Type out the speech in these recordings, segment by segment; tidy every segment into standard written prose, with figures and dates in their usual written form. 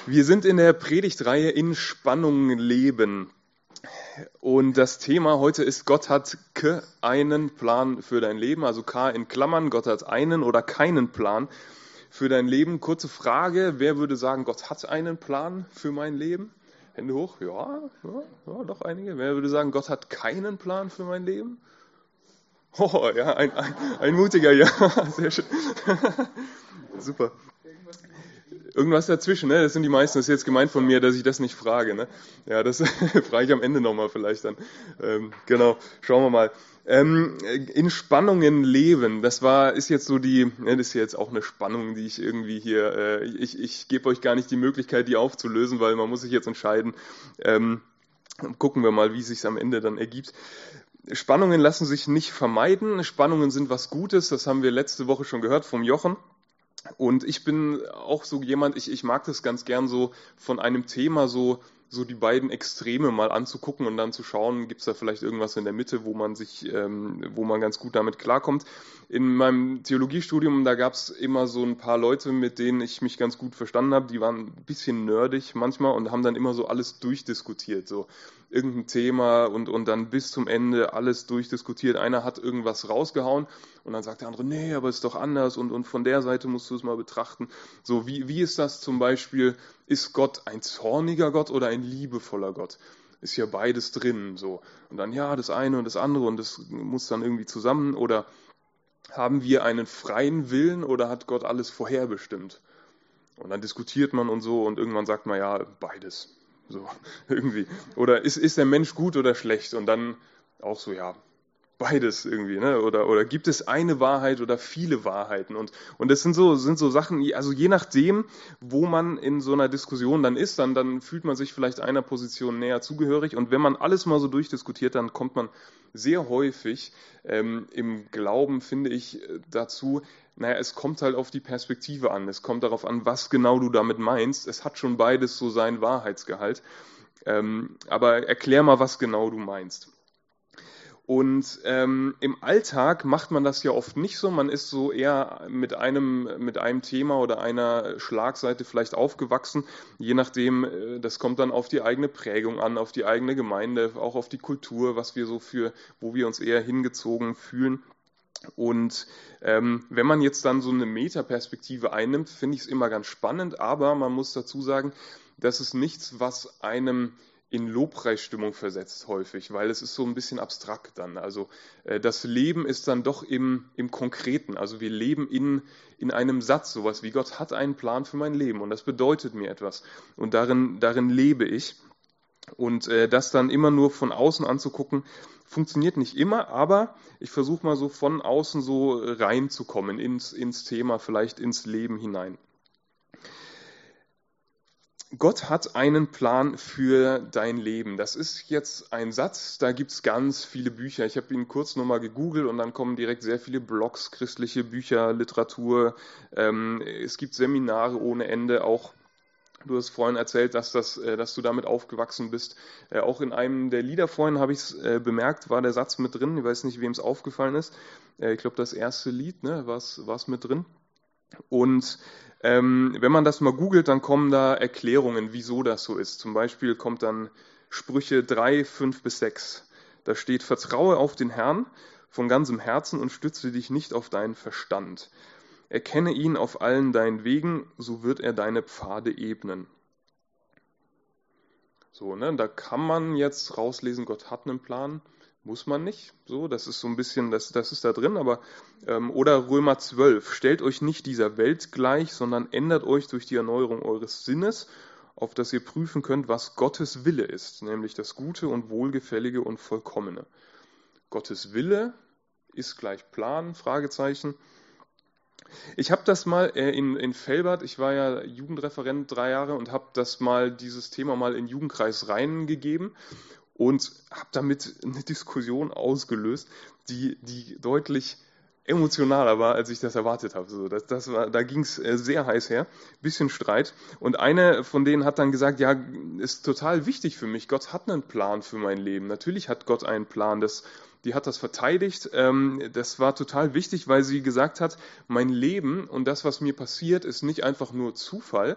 Wir sind in der Predigtreihe in Spannung leben. Und das Thema heute ist, Gott hat einen Plan für dein Leben. Also K in Klammern, Gott hat einen oder keinen Plan für dein Leben. Kurze Frage, wer würde sagen, Gott hat einen Plan für mein Leben? Hände hoch, ja, doch einige. Wer würde sagen, Gott hat keinen Plan für mein Leben? Oh, ja, ein mutiger, ja, sehr schön. Super. Irgendwas dazwischen, ne? Das sind die meisten. Das ist jetzt gemeint von mir, dass ich das nicht frage, ne? Ja, das frage ich am Ende nochmal vielleicht dann. Genau, schauen wir mal. In Spannungen leben, ist jetzt so das ist jetzt auch eine Spannung, die ich irgendwie hier, ich gebe euch gar nicht die Möglichkeit, die aufzulösen, weil man muss sich jetzt entscheiden. Gucken wir mal, wie es sich am Ende dann ergibt. Spannungen lassen sich nicht vermeiden. Spannungen sind was Gutes, das haben wir letzte Woche schon gehört vom Jochen. Und ich bin auch so jemand, ich mag das ganz gern so von einem Thema so die beiden Extreme mal anzugucken und dann zu schauen, gibt es da vielleicht irgendwas in der Mitte, wo man ganz gut damit klarkommt. In meinem Theologiestudium, da gab es immer so ein paar Leute, mit denen ich mich ganz gut verstanden habe, die waren ein bisschen nerdig manchmal und haben dann immer so alles durchdiskutiert, so irgendein Thema und dann bis zum Ende alles durchdiskutiert. Einer hat irgendwas rausgehauen und dann sagt der andere, nee, aber ist doch anders und von der Seite musst du es mal betrachten. So, wie ist das zum Beispiel, ist Gott ein zorniger Gott oder ein liebevoller Gott? Ist ja beides drin, so. Und dann, ja, das eine und das andere und das muss dann irgendwie zusammen. Oder haben wir einen freien Willen oder hat Gott alles vorherbestimmt? Und dann diskutiert man und so und irgendwann sagt man, ja, beides. So, irgendwie. Oder ist der Mensch gut oder schlecht? Und dann auch so, ja, beides irgendwie, ne? Oder gibt es eine Wahrheit oder viele Wahrheiten? Und das sind so Sachen, also je nachdem, wo man in so einer Diskussion dann ist, dann fühlt man sich vielleicht einer Position näher zugehörig. Und wenn man alles mal so durchdiskutiert, dann kommt man sehr häufig im Glauben, finde ich, dazu, naja, es kommt halt auf die Perspektive an. Es kommt darauf an, was genau du damit meinst. Es hat schon beides so seinen Wahrheitsgehalt. Aber erklär mal, was genau du meinst. Und im Alltag macht man das ja oft nicht so. Man ist so eher mit einem Thema oder einer Schlagseite vielleicht aufgewachsen. Je nachdem, das kommt dann auf die eigene Prägung an, auf die eigene Gemeinde, auch auf die Kultur, wo wir uns eher hingezogen fühlen. Und wenn man jetzt dann so eine Metaperspektive einnimmt, finde ich es immer ganz spannend. Aber man muss dazu sagen, das ist nichts, was einem in Lobpreisstimmung versetzt häufig, weil es ist so ein bisschen abstrakt dann. Also das Leben ist dann doch im Konkreten. Also wir leben in einem Satz, sowas wie Gott hat einen Plan für mein Leben und das bedeutet mir etwas. Und darin lebe ich. Und das dann immer nur von außen anzugucken, funktioniert nicht immer, aber ich versuche mal so von außen so reinzukommen ins Thema, vielleicht ins Leben hinein. Gott hat einen Plan für dein Leben. Das ist jetzt ein Satz, da gibt es ganz viele Bücher. Ich habe ihn kurz nochmal gegoogelt und dann kommen direkt sehr viele Blogs, christliche Bücher, Literatur. Es gibt Seminare ohne Ende, auch du hast vorhin erzählt, dass du damit aufgewachsen bist. Auch in einem der Lieder vorhin habe ich es bemerkt, war der Satz mit drin. Ich weiß nicht, wem es aufgefallen ist. Ich glaube, das erste Lied, ne, war es mit drin. Und wenn man das mal googelt, dann kommen da Erklärungen, wieso das so ist. Zum Beispiel kommt dann Sprüche 3, 5 bis 6. Da steht, vertraue auf den Herrn von ganzem Herzen und stütze dich nicht auf deinen Verstand. Erkenne ihn auf allen deinen Wegen, so wird er deine Pfade ebnen. So, ne, da kann man jetzt rauslesen, Gott hat einen Plan. Muss man nicht, so, das ist so ein bisschen, das ist da drin, aber, oder Römer 12, stellt euch nicht dieser Welt gleich, sondern ändert euch durch die Erneuerung eures Sinnes, auf dass ihr prüfen könnt, was Gottes Wille ist, nämlich das Gute und Wohlgefällige und Vollkommene. Gottes Wille ist gleich Plan, Fragezeichen. Ich habe das mal in Velbert, ich war ja Jugendreferent 3 Jahre und habe dieses Thema mal in den Jugendkreis reingegeben. Und habe damit eine Diskussion ausgelöst, die deutlich emotionaler war, als ich das erwartet habe. So, da ging es sehr heiß her, bisschen Streit. Und eine von denen hat dann gesagt, ja, ist total wichtig für mich. Gott hat einen Plan für mein Leben. Natürlich hat Gott einen Plan. Die hat das verteidigt. Das war total wichtig, weil sie gesagt hat, mein Leben und das, was mir passiert, ist nicht einfach nur Zufall,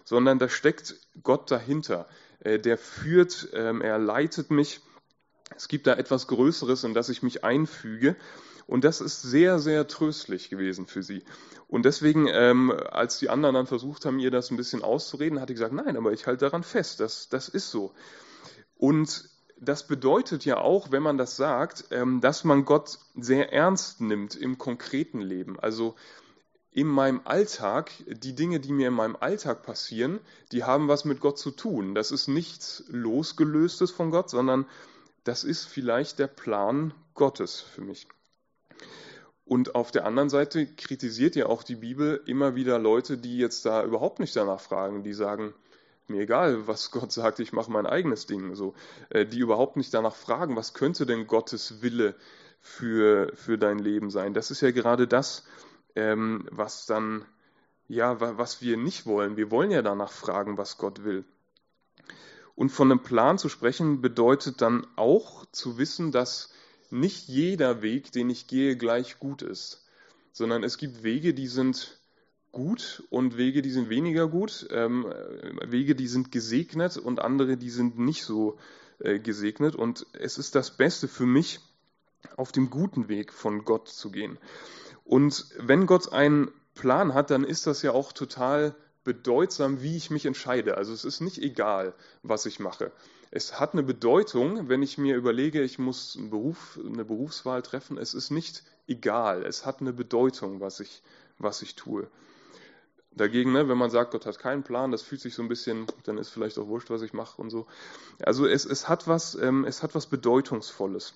sondern da steckt Gott dahinter. Der führt, er leitet mich. Es gibt da etwas Größeres, in das ich mich einfüge. Und das ist sehr, sehr tröstlich gewesen für sie. Und deswegen, als die anderen dann versucht haben, ihr das ein bisschen auszureden, hat sie gesagt, nein, aber ich halte daran fest, das ist so. Und das bedeutet ja auch, wenn man das sagt, dass man Gott sehr ernst nimmt im konkreten Leben. Also in meinem Alltag, die Dinge, die mir in meinem Alltag passieren, die haben was mit Gott zu tun. Das ist nichts Losgelöstes von Gott, sondern das ist vielleicht der Plan Gottes für mich. Und auf der anderen Seite kritisiert ja auch die Bibel immer wieder Leute, die jetzt da überhaupt nicht danach fragen, die sagen, mir egal, was Gott sagt, ich mache mein eigenes Ding. So, die überhaupt nicht danach fragen, was könnte denn Gottes Wille für dein Leben sein. Das ist ja gerade das, was dann, ja, was wir nicht wollen. Wir wollen ja danach fragen, was Gott will. Und von einem Plan zu sprechen, bedeutet dann auch zu wissen, dass nicht jeder Weg, den ich gehe, gleich gut ist, sondern es gibt Wege, die sind gut und Wege, die sind weniger gut, Wege, die sind gesegnet und andere, die sind nicht so gesegnet. Und es ist das Beste für mich, auf dem guten Weg von Gott zu gehen. Und wenn Gott einen Plan hat, dann ist das ja auch total bedeutsam, wie ich mich entscheide. Also es ist nicht egal, was ich mache. Es hat eine Bedeutung, wenn ich mir überlege, ich muss eine Berufswahl treffen. Es ist nicht egal. Es hat eine Bedeutung, was ich tue. Dagegen, wenn man sagt, Gott hat keinen Plan, das fühlt sich so ein bisschen, dann ist vielleicht auch wurscht, was ich mache und so. Also es hat was Bedeutungsvolles.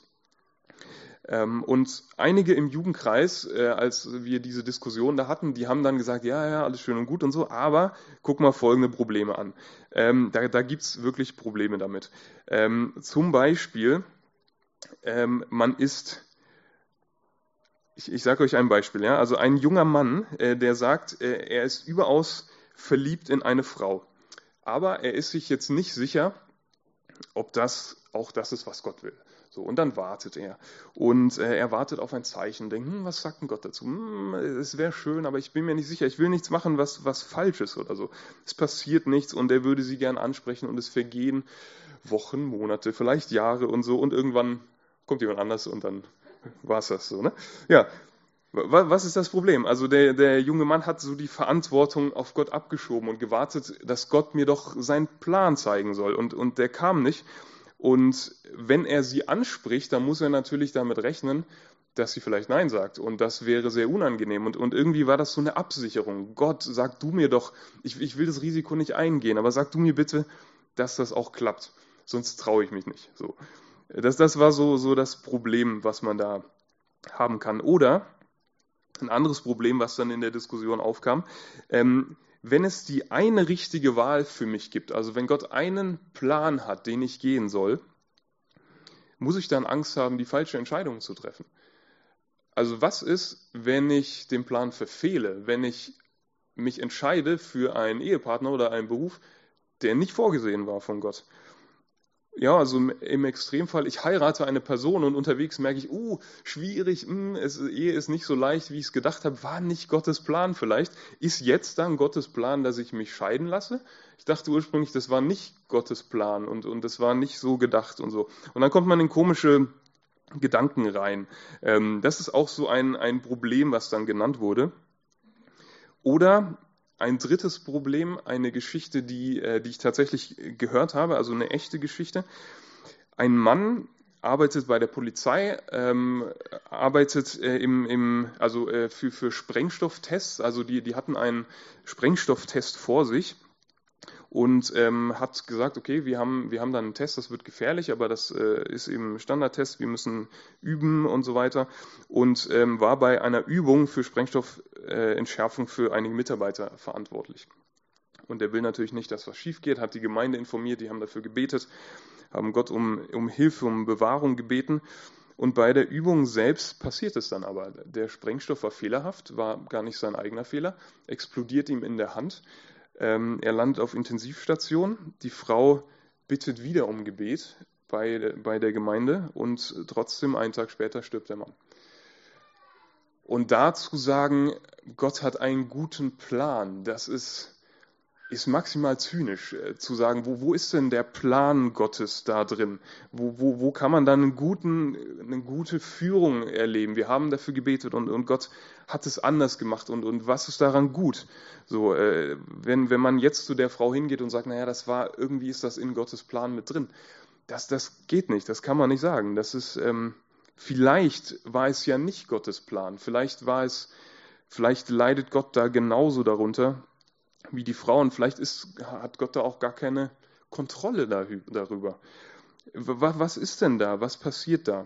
Und einige im Jugendkreis, als wir diese Diskussion da hatten, die haben dann gesagt, ja, alles schön und gut und so, aber guck mal folgende Probleme an. Da gibt es wirklich Probleme damit. Zum Beispiel, man ist, ich sage euch ein Beispiel, ja, also ein junger Mann, der sagt, er ist überaus verliebt in eine Frau, aber er ist sich jetzt nicht sicher, ob das auch das ist, was Gott will. So, und dann wartet er. Und er wartet auf ein Zeichen, denkt, was sagt denn Gott dazu? Es wäre schön, aber ich bin mir nicht sicher. Ich will nichts machen, was falsch ist oder so. Es passiert nichts und er würde sie gern ansprechen und es vergehen Wochen, Monate, vielleicht Jahre und so. Und irgendwann kommt jemand anders und dann war es das so. Ne? Ja, was ist das Problem? Also der junge Mann hat so die Verantwortung auf Gott abgeschoben und gewartet, dass Gott mir doch seinen Plan zeigen soll. Und der kam nicht. Und wenn er sie anspricht, dann muss er natürlich damit rechnen, dass sie vielleicht Nein sagt. Und das wäre sehr unangenehm. Und irgendwie war das so eine Absicherung. Gott, sag du mir doch, ich will das Risiko nicht eingehen, aber sag du mir bitte, dass das auch klappt. Sonst traue ich mich nicht. So. Das war so das Problem, was man da haben kann. Oder ein anderes Problem, was dann in der Diskussion aufkam, wenn es die eine richtige Wahl für mich gibt, also wenn Gott einen Plan hat, den ich gehen soll, muss ich dann Angst haben, die falsche Entscheidung zu treffen? Also was ist, wenn ich den Plan verfehle, wenn ich mich entscheide für einen Ehepartner oder einen Beruf, der nicht vorgesehen war von Gott? Ja, also im Extremfall, ich heirate eine Person und unterwegs merke ich, schwierig, Ehe ist nicht so leicht, wie ich es gedacht habe, war nicht Gottes Plan vielleicht. Ist jetzt dann Gottes Plan, dass ich mich scheiden lasse? Ich dachte ursprünglich, das war nicht Gottes Plan und das war nicht so gedacht und so. Und dann kommt man in komische Gedanken rein. Das ist auch so ein Problem, was dann genannt wurde. Oder ein drittes Problem, eine Geschichte, die ich tatsächlich gehört habe, also eine echte Geschichte. Ein Mann arbeitet bei der Polizei, arbeitet für Sprengstofftests, also die hatten einen Sprengstofftest vor sich und hat gesagt, okay, wir haben dann einen Test, das wird gefährlich, aber das ist eben Standardtest, wir müssen üben und so weiter und war bei einer Übung für Sprengstoffentschärfung für einige Mitarbeiter verantwortlich. Und er will natürlich nicht, dass was schief geht, hat die Gemeinde informiert, die haben dafür gebetet, haben Gott um Hilfe, um Bewahrung gebeten. Und bei der Übung selbst passiert es dann aber. Der Sprengstoff war fehlerhaft, war gar nicht sein eigener Fehler, explodiert ihm in der Hand. Er landet auf Intensivstation. Die Frau bittet wieder um Gebet bei der Gemeinde und trotzdem einen Tag später stirbt der Mann. Und dazu sagen, Gott hat einen guten Plan, das ist ist maximal zynisch, zu sagen, wo ist denn der Plan Gottes da drin? Wo kann man dann eine gute Führung erleben? Wir haben dafür gebetet und Gott hat es anders gemacht und was ist daran gut? So, wenn man jetzt zu der Frau hingeht und sagt, naja, irgendwie ist das in Gottes Plan mit drin. Das geht nicht, das kann man nicht sagen. Vielleicht war es ja nicht Gottes Plan. Vielleicht leidet Gott da genauso darunter wie die Frau und vielleicht hat Gott da auch gar keine Kontrolle darüber. Was ist denn da? Was passiert da?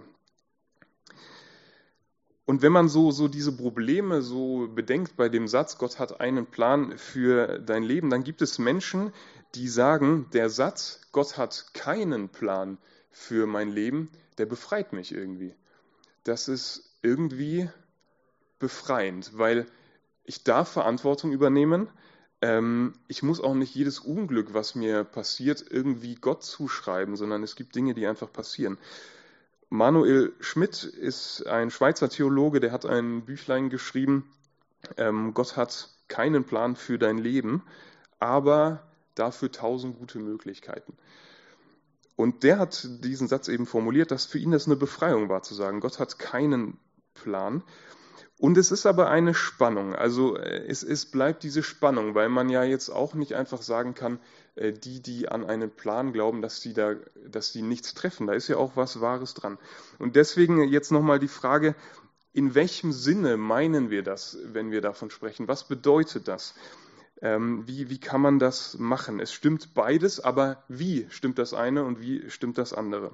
Und wenn man so diese Probleme so bedenkt bei dem Satz, Gott hat einen Plan für dein Leben, dann gibt es Menschen, die sagen, der Satz, Gott hat keinen Plan für mein Leben, der befreit mich irgendwie. Das ist irgendwie befreiend, weil ich darf Verantwortung übernehmen. Ich muss auch nicht jedes Unglück, was mir passiert, irgendwie Gott zuschreiben, sondern es gibt Dinge, die einfach passieren. Manuel Schmidt ist ein Schweizer Theologe, der hat ein Büchlein geschrieben, Gott hat keinen Plan für dein Leben, aber dafür 1000 gute Möglichkeiten. Und der hat diesen Satz eben formuliert, dass für ihn das eine Befreiung war, zu sagen, Gott hat keinen Plan. Und es ist aber eine Spannung, also es bleibt diese Spannung, weil man ja jetzt auch nicht einfach sagen kann, die an einen Plan glauben, dass die nichts treffen, da ist ja auch was Wahres dran. Und deswegen jetzt nochmal die Frage, in welchem Sinne meinen wir das, wenn wir davon sprechen? Was bedeutet das? Wie kann man das machen? Es stimmt beides, aber wie stimmt das eine und wie stimmt das andere?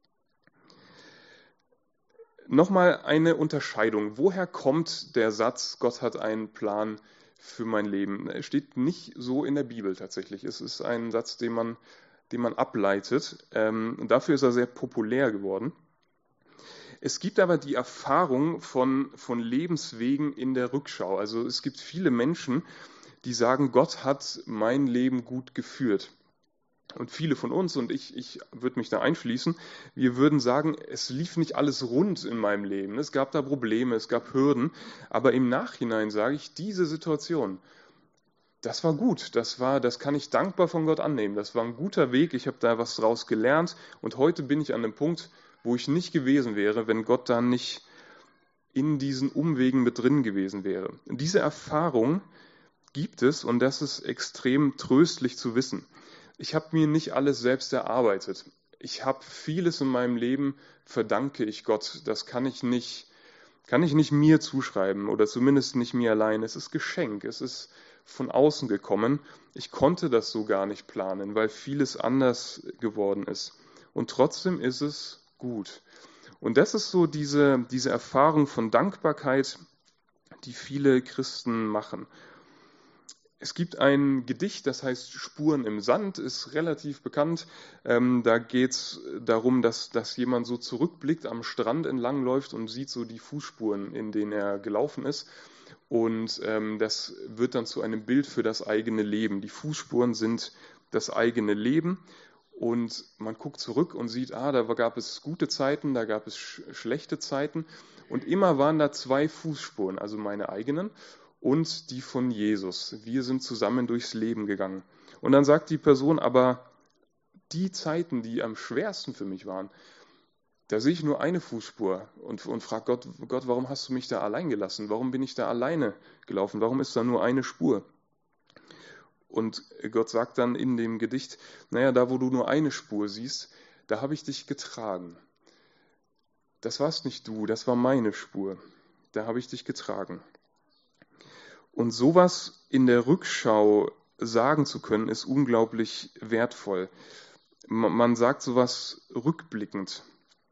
Nochmal eine Unterscheidung. Woher kommt der Satz, Gott hat einen Plan für mein Leben? Er steht nicht so in der Bibel tatsächlich. Es ist ein Satz, den man ableitet. Und dafür ist er sehr populär geworden. Es gibt aber die Erfahrung von Lebenswegen in der Rückschau. Also es gibt viele Menschen, die sagen, Gott hat mein Leben gut geführt. Und viele von uns, und ich würde mich da einschließen, wir würden sagen, es lief nicht alles rund in meinem Leben. Es gab da Probleme, es gab Hürden. Aber im Nachhinein sage ich, diese Situation, das war gut. Das kann ich dankbar von Gott annehmen. Das war ein guter Weg. Ich habe da was draus gelernt. Und heute bin ich an dem Punkt, wo ich nicht gewesen wäre, wenn Gott da nicht in diesen Umwegen mit drin gewesen wäre. Und diese Erfahrung gibt es und das ist extrem tröstlich zu wissen. Ich habe mir nicht alles selbst erarbeitet. Ich habe vieles in meinem Leben, verdanke ich Gott. Das kann ich nicht mir zuschreiben oder zumindest nicht mir allein. Es ist Geschenk, es ist von außen gekommen. Ich konnte das so gar nicht planen, weil vieles anders geworden ist. Und trotzdem ist es gut. Und das ist so diese Erfahrung von Dankbarkeit, die viele Christen machen. Es gibt ein Gedicht, das heißt Spuren im Sand, ist relativ bekannt. Da geht es darum, dass jemand so zurückblickt, am Strand entlangläuft und sieht so die Fußspuren, in denen er gelaufen ist. Und das wird dann zu einem Bild für das eigene Leben. Die Fußspuren sind das eigene Leben. Und man guckt zurück und sieht, da gab es gute Zeiten, da gab es schlechte Zeiten. Und immer waren da 2 Fußspuren, also meine eigenen und die von Jesus. Wir sind zusammen durchs Leben gegangen. Und dann sagt die Person, aber die Zeiten, die am schwersten für mich waren, da sehe ich nur eine Fußspur und frage Gott, warum hast du mich da allein gelassen? Warum bin ich da alleine gelaufen? Warum ist da nur eine Spur? Und Gott sagt dann in dem Gedicht, da wo du nur eine Spur siehst, da habe ich dich getragen. Das warst nicht du, das war meine Spur. Da habe ich dich getragen. Und sowas in der Rückschau sagen zu können, ist unglaublich wertvoll. Man sagt sowas rückblickend.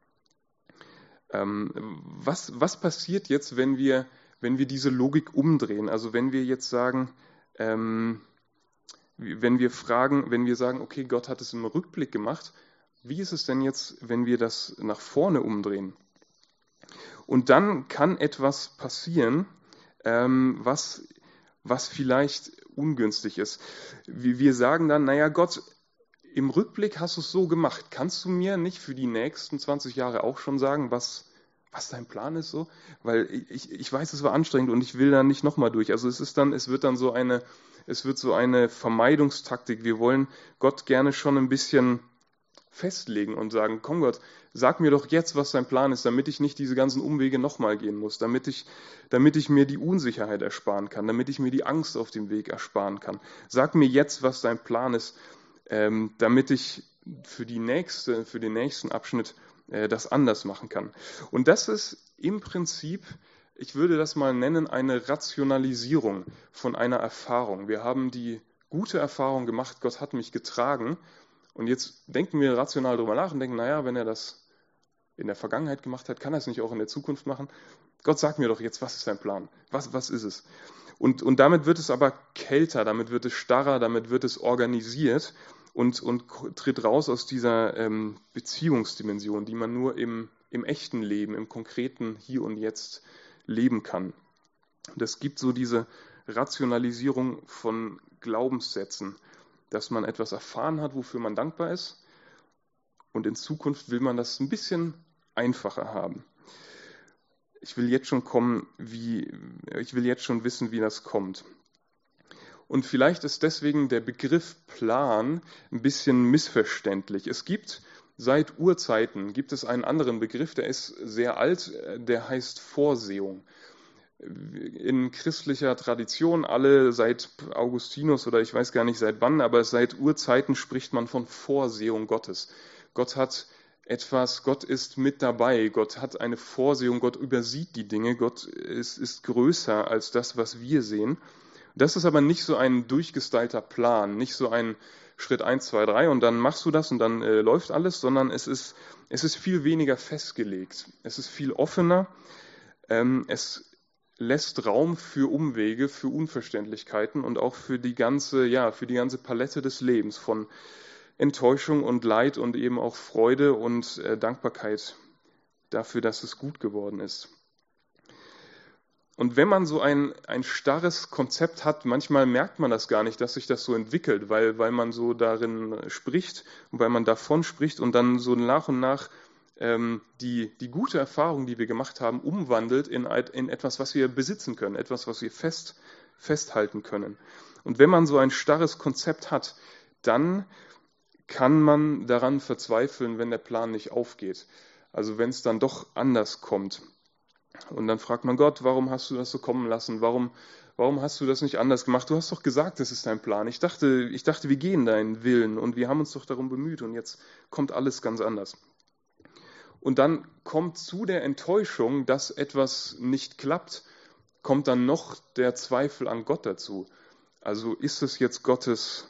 Was passiert jetzt, wenn wir diese Logik umdrehen? Also wenn wir jetzt sagen, wenn wir sagen, okay, Gott hat es im Rückblick gemacht, wie ist es denn jetzt, wenn wir das nach vorne umdrehen? Und dann kann etwas passieren, was vielleicht ungünstig ist. Wir sagen dann, Gott, im Rückblick hast du es so gemacht. Kannst du mir nicht für die nächsten 20 Jahre auch schon sagen, was dein Plan ist so? Weil ich weiß, es war anstrengend und ich will da nicht nochmal durch. Also es wird dann so eine es wird so eine Vermeidungstaktik. Wir wollen Gott gerne schon ein bisschen festlegen und sagen, komm Gott, sag mir doch jetzt, was dein Plan ist, damit ich nicht diese ganzen Umwege nochmal gehen muss, damit ich mir die Unsicherheit ersparen kann, damit ich mir die Angst auf dem Weg ersparen kann. Sag mir jetzt, was dein Plan ist, damit ich für den nächsten Abschnitt das anders machen kann. Und das ist im Prinzip, ich würde das mal nennen, eine Rationalisierung von einer Erfahrung. Wir haben die gute Erfahrung gemacht, Gott hat mich getragen. Und jetzt denken wir rational darüber nach und denken, naja, wenn er das in der Vergangenheit gemacht hat, kann er es nicht auch in der Zukunft machen? Gott, sag mir doch jetzt, was ist dein Plan? Was ist es? Und damit wird es aber kälter, damit wird es starrer, damit wird es organisiert und tritt raus aus dieser Beziehungsdimension, die man nur im echten Leben, im konkreten Hier und Jetzt leben kann. Und es gibt so diese Rationalisierung von Glaubenssätzen, dass man etwas erfahren hat, wofür man dankbar ist. Und in Zukunft will man das ein bisschen einfacher haben. Ich will jetzt schon wissen, wie das kommt. Und vielleicht ist deswegen der Begriff Plan ein bisschen missverständlich. Es gibt seit Urzeiten einen anderen Begriff, der ist sehr alt, der heißt Vorsehung. In christlicher Tradition, alle seit Augustinus oder ich weiß gar nicht seit wann, aber seit Urzeiten spricht man von Vorsehung Gottes. Gott hat etwas, Gott ist mit dabei, Gott hat eine Vorsehung, Gott übersieht die Dinge, Gott ist größer als das, was wir sehen. Das ist aber nicht so ein durchgestylter Plan, nicht so ein Schritt 1, 2, 3 und dann machst du das und dann läuft alles, sondern es ist viel weniger festgelegt. Es ist viel offener, es lässt Raum für Umwege, für Unverständlichkeiten und auch für die ganze Palette des Lebens von Enttäuschung und Leid und eben auch Freude und Dankbarkeit dafür, dass es gut geworden ist. Und wenn man so ein starres Konzept hat, manchmal merkt man das gar nicht, dass sich das so entwickelt, weil man so darin spricht und weil man davon spricht und dann so nach und nach die gute Erfahrung, die wir gemacht haben, umwandelt in etwas, was wir besitzen können, etwas, was wir festhalten können. Und wenn man so ein starres Konzept hat, dann kann man daran verzweifeln, wenn der Plan nicht aufgeht. Also wenn es dann doch anders kommt. Und dann fragt man Gott, warum hast du das so kommen lassen? Warum hast du das nicht anders gemacht? Du hast doch gesagt, das ist dein Plan. Ich dachte, wir gehen deinen Willen und wir haben uns doch darum bemüht und jetzt kommt alles ganz anders. Und dann kommt zu der Enttäuschung, dass etwas nicht klappt, kommt dann noch der Zweifel an Gott dazu. Also ist es jetzt Gottes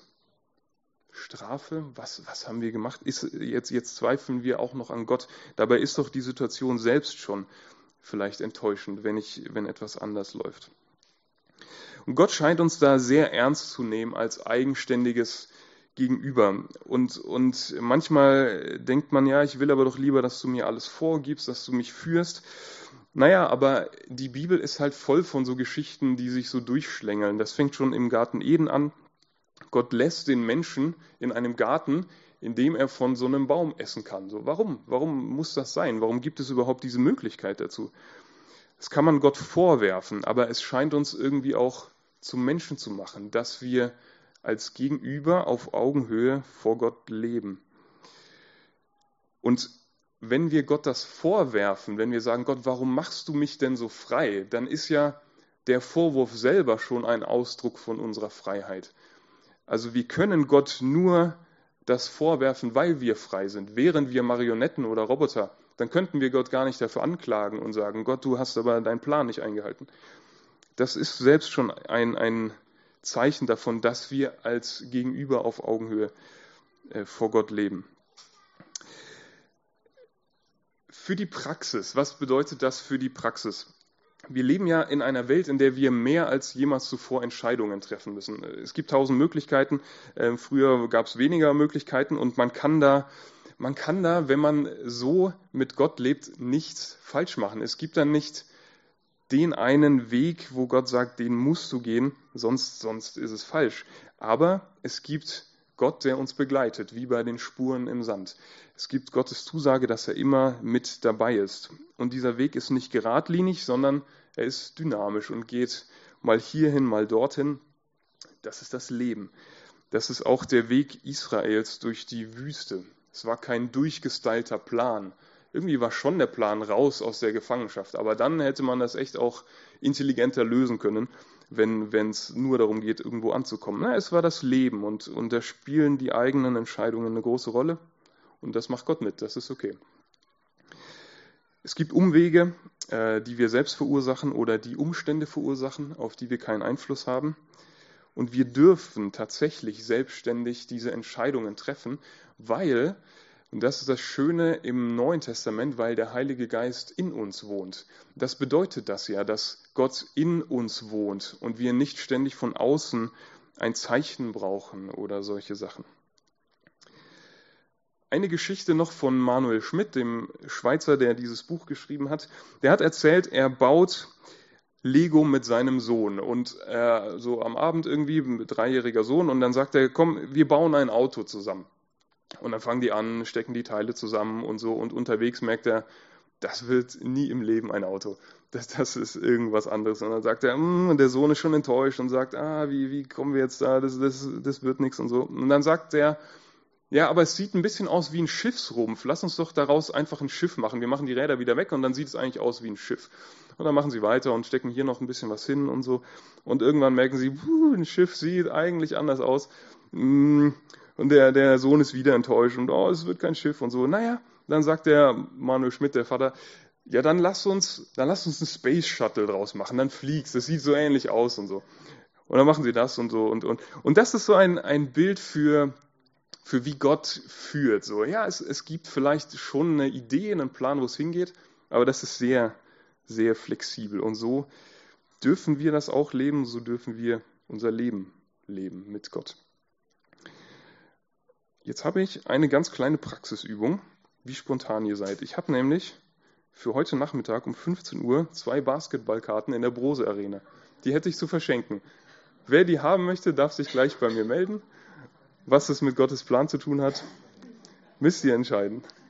Strafe? Was haben wir gemacht? Jetzt zweifeln wir auch noch an Gott. Dabei ist doch die Situation selbst schon vielleicht enttäuschend, wenn etwas anders läuft. Und Gott scheint uns da sehr ernst zu nehmen als eigenständiges Gegenüber. Und manchmal denkt man, ja, ich will aber doch lieber, dass du mir alles vorgibst, dass du mich führst. Naja, aber die Bibel ist halt voll von so Geschichten, die sich so durchschlängeln. Das fängt schon im Garten Eden an. Gott lässt den Menschen in einem Garten, in dem er von so einem Baum essen kann. So, warum? Warum muss das sein? Warum gibt es überhaupt diese Möglichkeit dazu? Das kann man Gott vorwerfen, aber es scheint uns irgendwie auch zum Menschen zu machen, dass wir als Gegenüber auf Augenhöhe vor Gott leben. Und wenn wir Gott das vorwerfen, wenn wir sagen, Gott, warum machst du mich denn so frei? Dann ist ja der Vorwurf selber schon ein Ausdruck von unserer Freiheit. Also wir können Gott nur das vorwerfen, weil wir frei sind. Wären wir Marionetten oder Roboter, dann könnten wir Gott gar nicht dafür anklagen und sagen, Gott, du hast aber deinen Plan nicht eingehalten. Das ist selbst schon ein Zeichen davon, dass wir als Gegenüber auf Augenhöhe vor Gott leben. Für die Praxis, was bedeutet das für die Praxis? Wir leben ja in einer Welt, in der wir mehr als jemals zuvor Entscheidungen treffen müssen. Es gibt 1000 Möglichkeiten, früher gab es weniger Möglichkeiten und man kann da, wenn man so mit Gott lebt, nichts falsch machen. Es gibt dann nicht den einen Weg, wo Gott sagt, den musst du gehen, sonst ist es falsch. Aber es gibt Gott, der uns begleitet, wie bei den Spuren im Sand. Es gibt Gottes Zusage, dass er immer mit dabei ist. Und dieser Weg ist nicht geradlinig, sondern er ist dynamisch und geht mal hierhin, mal dorthin. Das ist das Leben. Das ist auch der Weg Israels durch die Wüste. Es war kein durchgestylter Plan. Irgendwie war schon der Plan raus aus der Gefangenschaft, aber dann hätte man das echt auch intelligenter lösen können, wenn es nur darum geht, irgendwo anzukommen. Na, es war das Leben und da spielen die eigenen Entscheidungen eine große Rolle und das macht Gott mit, das ist okay. Es gibt Umwege, die wir selbst verursachen oder die Umstände verursachen, auf die wir keinen Einfluss haben. Und wir dürfen tatsächlich selbstständig diese Entscheidungen treffen, weil, und das ist das Schöne im Neuen Testament, weil der Heilige Geist in uns wohnt. Das bedeutet das ja, dass Gott in uns wohnt und wir nicht ständig von außen ein Zeichen brauchen oder solche Sachen. Eine Geschichte noch von Manuel Schmidt, dem Schweizer, der dieses Buch geschrieben hat. Der hat erzählt, er baut Lego mit seinem Sohn und so am Abend irgendwie, 3-jähriger Sohn, und dann sagt er, komm, wir bauen ein Auto zusammen. Und dann fangen die an, stecken die Teile zusammen und so, und unterwegs merkt er, das wird nie im Leben ein Auto. Das ist irgendwas anderes. Und dann sagt er, und der Sohn ist schon enttäuscht und sagt, wie kommen wir jetzt da, das wird nichts und so. Und dann sagt er, ja, aber es sieht ein bisschen aus wie ein Schiffsrumpf. Lass uns doch daraus einfach ein Schiff machen. Wir machen die Räder wieder weg und dann sieht es eigentlich aus wie ein Schiff. Und dann machen sie weiter und stecken hier noch ein bisschen was hin und so. Und irgendwann merken sie, ein Schiff sieht eigentlich anders aus. Und der Sohn ist wieder enttäuscht und es wird kein Schiff und so. Naja, dann sagt der Manuel Schmidt, der Vater, ja, dann lass uns einen Space Shuttle draus machen. Dann fliegst, das sieht so ähnlich aus und so. Und dann machen sie das und so. Und das ist so ein Bild für wie Gott führt. So, ja, es gibt vielleicht schon eine Idee, einen Plan, wo es hingeht, aber das ist sehr, sehr flexibel. Und so dürfen wir das auch leben, so dürfen wir unser Leben leben mit Gott. Jetzt habe ich eine ganz kleine Praxisübung, wie spontan ihr seid. Ich habe nämlich für heute Nachmittag um 15 Uhr 2 Basketballkarten in der Brose Arena. Die hätte ich zu verschenken. Wer die haben möchte, darf sich gleich bei mir melden. Was es mit Gottes Plan zu tun hat, müsst ihr entscheiden.